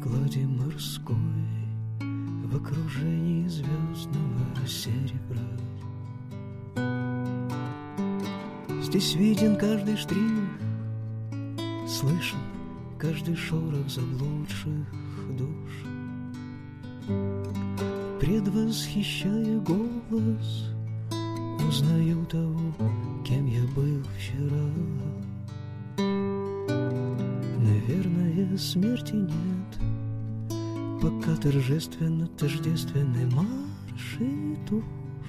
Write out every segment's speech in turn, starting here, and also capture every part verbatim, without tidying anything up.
глади морской, в окружении звездного серебра. Здесь виден каждый штрих, слышен каждый шорох заблудших душ. Предвосхищая голос, узнаю того, кем я был вчера. Наверное, смерти нет, пока торжественно тождественны марш и тушь.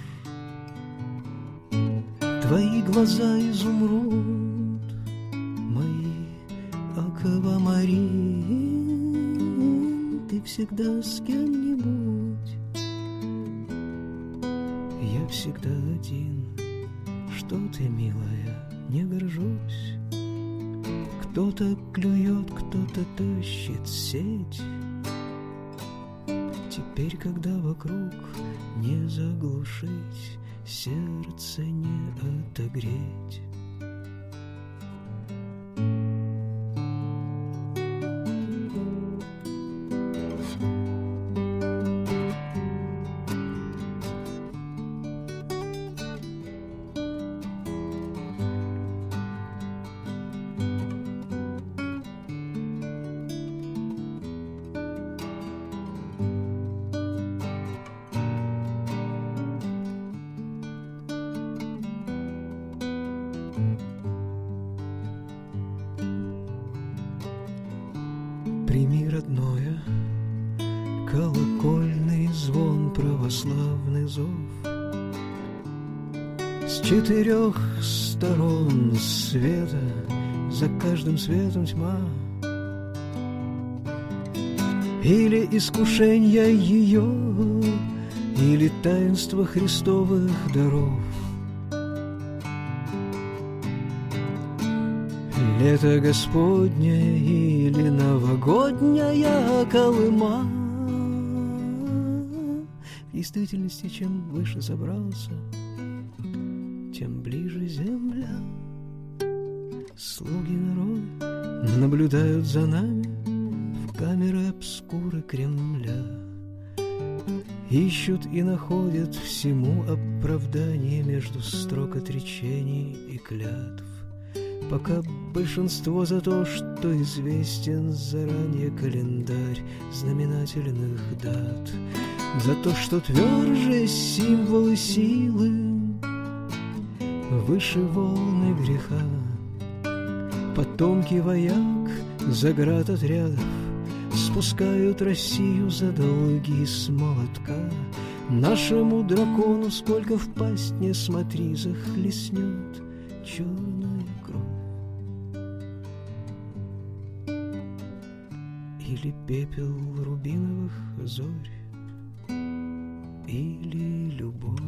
Твои глаза изумруд, мои аквамарин. Ты всегда с кем-нибудь, я всегда один. Что ты, милая, не горжусь. Кто-то клюет, кто-то тащит сеть. Теперь, когда вокруг не заглушить, сердце не отогреть. Прими, родное, колокольный звон, православный зов. С четырех сторон света, за каждым светом тьма. Или искушенья ее, или таинство христовых даров. Лето Господне или новогодняя Колыма. В действительности, чем выше забрался, тем ближе земля. Слуги народа наблюдают за нами в камеры обскуры Кремля. Ищут и находят всему оправдание между строк отречений и клятв. Пока большинство за то, что известен заранее календарь знаменательных дат, за то, что тверже символы силы, выше волны греха. Потомки вояк заградотрядов спускают Россию за долги с молотка. Нашему дракону, сколько в пасть не смотри, захлестнет черная кровь. Или пепел рубиновых зорь, или любовь.